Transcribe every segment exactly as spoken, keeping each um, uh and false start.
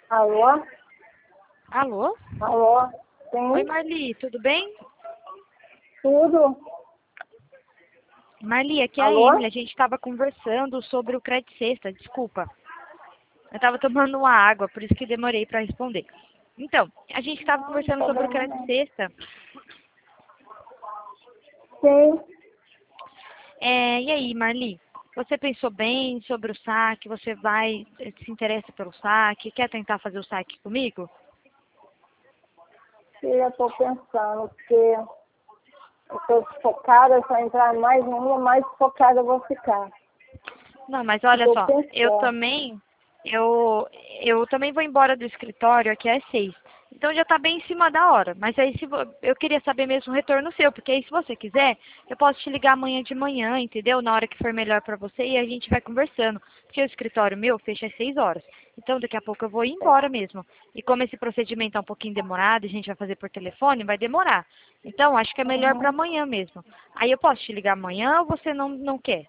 Alô? Alô? Alô? Oi, Sim? Marli, tudo bem? Tudo? Marli, aqui é a Alô? Emily. A gente estava conversando sobre o Crédito Sexta, desculpa. Eu estava tomando uma água, por isso que demorei para responder. Então, a gente estava Não, não conversando tá sobre o vendo Crédito não. Sexta. Sim. É, e aí, Marli? Você pensou bem sobre o saque? Você vai, se interessa pelo saque? Quer tentar fazer o saque comigo? Eu tô pensando, porque eu tô focada, se eu entrar mais uma, mais focada eu vou ficar. Não, mas Eu olha tô só, eu pensando. também, eu, eu também vou embora do escritório aqui às seis. Então já tá bem em cima da hora. Mas aí se vo- eu queria saber mesmo o retorno seu, porque aí se você quiser, eu posso te ligar amanhã de manhã, entendeu? Na hora que for melhor pra você e a gente vai conversando. Porque o escritório meu fecha às seis horas. Então daqui a pouco eu vou ir embora mesmo. E como esse procedimento é um pouquinho demorado, a gente vai fazer por telefone, vai demorar. Então acho que é melhor pra Uhum. amanhã mesmo. Aí eu posso te ligar amanhã ou você não, não quer?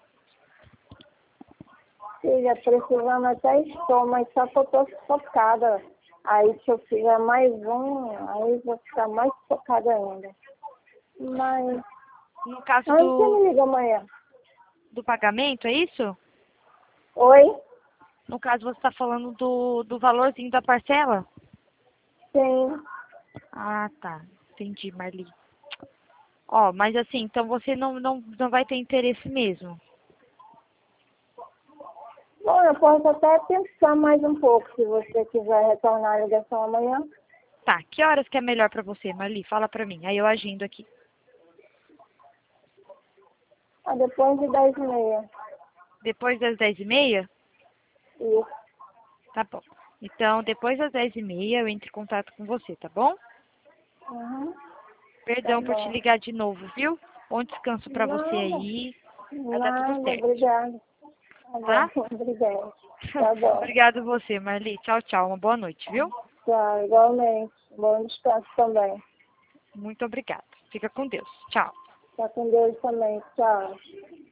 Filha, precisando até estou, mas só que eu tô focada. Aí se eu fizer mais um, aí eu vou ficar mais focada ainda. Mas No caso antes você do, me liga amanhã. do pagamento, é isso? Oi? No caso, você está falando do, do valorzinho da parcela? Sim. Ah, tá. Entendi, Marli. Ó, mas assim, então você não, não, não vai ter interesse mesmo. Bom, eu posso até pensar mais um pouco, se você quiser retornar a ligação amanhã. Tá, que horas que é melhor pra você, Marli? Fala pra mim. Aí eu agindo aqui. Ah, depois de dez e meia. Depois das dez e meia? Isso. Tá bom. Então, depois das dez e meia eu entro em contato com você, tá bom? Uhum. Tá Perdão por te bom. ligar de novo, viu? Bom descanso pra você Nada. aí. Vai dar tudo Nada. certo, Obrigada. Tá bom. tá? Obrigada. Tá bom. Obrigada você, Marli. Tchau, tchau. Uma boa noite, viu? Tchau. Igualmente. Bom descanso também. Muito obrigada. Fica com Deus. Tchau. Tá com Deus também. Tchau.